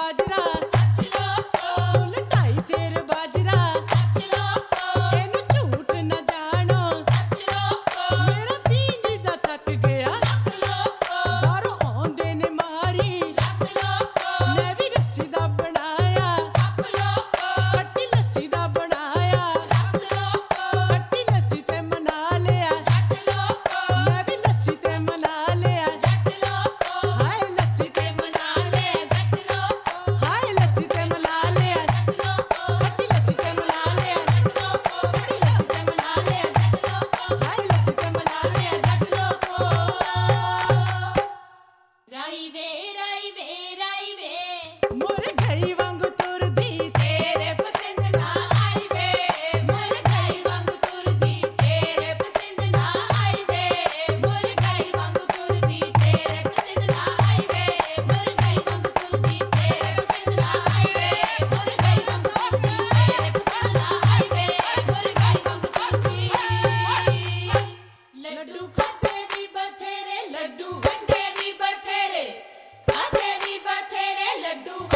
बाजरा सच लोको full ढाई सेर बाजरा सच लोको ਇਹਨੂੰ ਝੂਠ ਨਾ ਜਾਣੋ सच लोको ਮੇਰਾ ਪੀਂਦੀ ਦਾ ਥੱਕ ਗਿਆ लख लोको ਬਾਹਰੋਂ ਆਉਂਦੇ ਨੇ ਮਾਰੀ लख लोको ਮੈਂ ਵੀ ਰੱਸੀ ਦਾ ਬਣਾਇਆ सप लोको ਖੱਟੀ ਲੱਸੀ ਦਾ ਬਣਾਇਆ रस लोको ਖੱਟੀ ਲੱਸੀ ਤੇ ਮਨਾ ਲਿਆ जट लोको ਮੈਂ ਵੀ ਲੱਸੀ ਤੇ ਮਨਾ ਲਿਆ जट लोको ਹਾਏ ਲੱਸੀ ਤੇ मना ले जट लोको ਹਾਏ ਲੱਸੀ ਤੇ ਮਨਾ ਲਿਆ जट लोको ਖੱਟੀ ਲੱਸੀ ਤੇ ਮਨਾ ਲਿਆ जट लोको ਖੱਟੀ ਲੱਸੀ ਤੇ ਮਨਾ ਲਿਆ जट लोको ਹਾਏ ਲੱਸੀ ਤੇ ਮਨਾ ਲਿਆ ਜੱਟ ਲੋਕੋ राई वे राई वे राई वे ਮੋਰ ਗਈ ਵਾਂਗੂ ਤੁਰਦੀ तेरे पसंद ना आई वे मोर गई वांग तुरदी तेरे पसंद ना आई वे मोर गई वांग तुरदी तेरे पसंद ना आई वे मोर गई वांग तुरदी तेरे पसंद ना आई वे मोर गई वांग तुरदी तेरे पसंद ना आई वे मोर गई वांग तुरदी लड्डू खाते भी बथेरे लड्डू वंडे भी बथेरे खाते भी बथेरे लड्डू